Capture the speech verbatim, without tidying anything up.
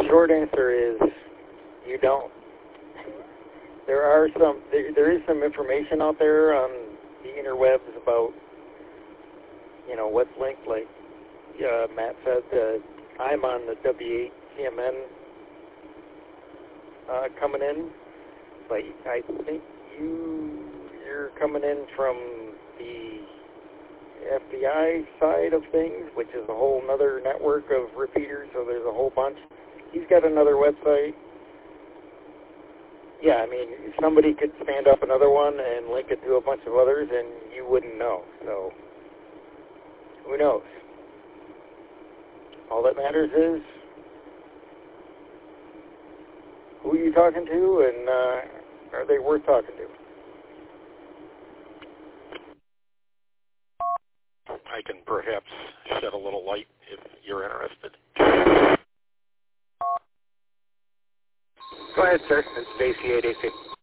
short answer is you don't. There are some, there, there is some information out there on the interwebs about, you know, what's linked. Like uh, Matt said, uh, I'm on the W eight C M N uh, coming in, but I think you, you're coming in from the F B I side of things, which is a whole other network of repeaters, so there's a whole bunch. He's got another website. Yeah, I mean, somebody could stand up another one and link it to a bunch of others, and you wouldn't know. So, who knows? All that matters is who are you talking to, and uh, are they worth talking to? I can perhaps shed a little light if you're interested. Go ahead, sir. It's J C eight eight six.